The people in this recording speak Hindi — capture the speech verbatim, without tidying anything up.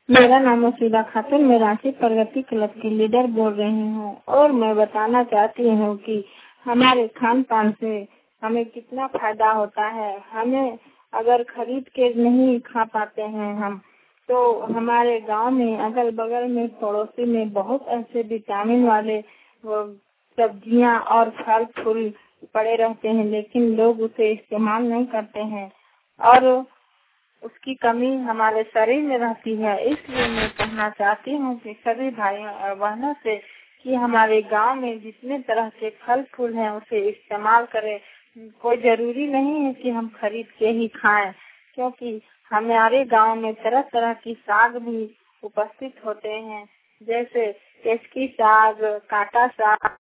मेरा नाम वसीला खातून, मैं रांची प्रगति क्लब की लीडर बोल रही हूँ और मैं बताना चाहती हूँ कि हमारे खान पान से हमें कितना फायदा होता है। हमें अगर खरीद के नहीं खा पाते हैं हम, तो हमारे गांव में अगल बगल में पड़ोसी में बहुत ऐसे विटामिन वाले सब्जियां और फल फूल पड़े रहते हैं, लेकिन लोग उसे इस्तेमाल नहीं करते हैं और उसकी कमी हमारे शरीर में रहती है। इसलिए मैं कहना चाहती हूँ कि सभी भाइयों और बहनों से कि हमारे गांव में जितने तरह के फल फूल हैं उसे इस्तेमाल करें। कोई जरूरी नहीं है कि हम खरीद के ही खाएं, क्योंकि हमारे गांव में तरह तरह की साग भी उपस्थित होते हैं, जैसे केसकी साग, काटा साग।